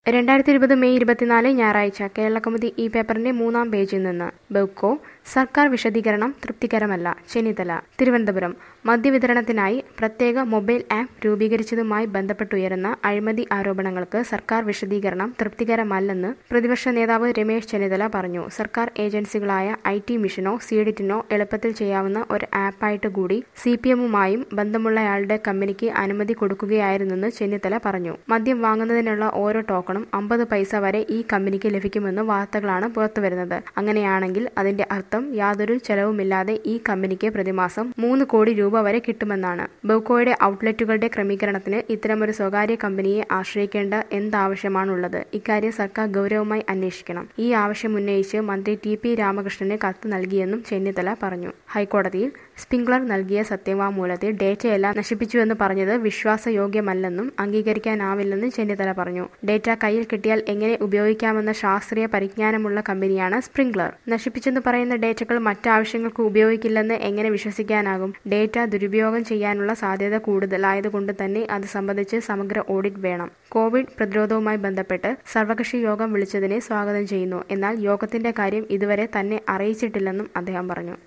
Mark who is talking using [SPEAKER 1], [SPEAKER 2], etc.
[SPEAKER 1] 2020 May 24 ഞായറാഴ്ച കേരളകൗമുദി ഈ പേപ്പറിന്റെ 3-ാം പേജിൽ നിന്ന് ബെവ്കോ സർക്കാർ വിശദീകരണം തൃപ്തികരമല്ല ചെന്നിത്തല തിരുവനന്തപുരം മദ്യവിതരണത്തിനായി പ്രത്യേക മൊബൈൽ ആപ്പ് രൂപീകരിച്ചതുമായി ബന്ധപ്പെട്ടുയരുന്ന അഴിമതി ആരോപണങ്ങൾക്ക് സർക്കാർ വിശദീകരണം തൃപ്തികരമല്ലെന്ന് പ്രതിപക്ഷ നേതാവ് രമേശ് ചെന്നിത്തല പറഞ്ഞു. സർക്കാർ ഏജൻസികളായ IT മിഷനോ സീഡിറ്റിനോ എളുപ്പത്തിൽ ചെയ്യാവുന്ന ഒരു ആപ്പായിട്ട് കൂടി CPM-ഉമായും ബന്ധമുള്ളയാളുടെ കമ്പനിക്ക് അനുമതി കൊടുക്കുകയായിരുന്നെന്ന് ചെന്നിത്തല പറഞ്ഞു. മദ്യം വാങ്ങുന്നതിനുള്ള ഓരോ ടോക്കണും 50 പൈസ വരെ ഈ കമ്പനിക്ക് ലഭിക്കുമെന്ന് വാർത്തകളാണ് പുറത്തുവരുന്നത്. അങ്ങനെയാണെങ്കിൽ അതിന്റെ അർത്ഥം യാതൊരു ചെലവുമില്ലാതെ ഈ കമ്പനിക്ക് പ്രതിമാസം 3 കോടി രൂപ വരെ കിട്ടുമെന്നാണ്. ബെവ്കോയുടെ ഔട്ട്ലെറ്റുകളുടെ ക്രമീകരണത്തിന് ഇത്തരമൊരു സ്വകാര്യ കമ്പനിയെ ആശ്രയിക്കേണ്ട എന്താവശ്യമാണുള്ളത്? ഇക്കാര്യം സർക്കാർ ഗൗരവമായി അന്വേഷിക്കണം. ഈ ആവശ്യമുന്നയിച്ച് മന്ത്രി TP രാമകൃഷ്ണന് കത്ത് നൽകിയെന്നും ചെന്നിത്തല പറഞ്ഞു. ഹൈക്കോടതിയിൽ സ്പ്രിംഗ്ലർ നൽകിയ സത്യവാങ്മൂലത്തിൽ ഡേറ്റയെല്ലാം നശിപ്പിച്ചുവെന്ന് പറഞ്ഞത് വിശ്വാസയോഗ്യമല്ലെന്നും അംഗീകരിക്കാനാവില്ലെന്നും ചെന്നിത്തല പറഞ്ഞു. ഡേറ്റ കയ്യിൽ കിട്ടിയാൽ എങ്ങനെ ഉപയോഗിക്കാമെന്ന ശാസ്ത്രീയ പരിജ്ഞാനമുള്ള കമ്പനിയാണ് സ്പ്രിംഗ്ലർ. നശിപ്പിച്ചെന്ന് പറയുന്ന ഡേറ്റകൾ മറ്റാവശ്യങ്ങൾക്ക് ഉപയോഗിക്കില്ലെന്ന് എങ്ങനെ വിശ്വസിക്കാനാകും? ഡേറ്റ ദുരുപയോഗം ചെയ്യാനുള്ള സാധ്യത കൂടുതലായതുകൊണ്ട് തന്നെ അത് സംബന്ധിച്ച് സമഗ്ര ഓഡിറ്റ് വേണം. കോവിഡ് പ്രതിരോധവുമായി ബന്ധപ്പെട്ട് സർവകക്ഷി യോഗം വിളിച്ചതിനെ സ്വാഗതം ചെയ്യുന്നു. എന്നാൽ യോഗത്തിന്റെ കാര്യം ഇതുവരെ തന്നെ അറിയിച്ചിട്ടില്ലെന്നും അദ്ദേഹം പറഞ്ഞു.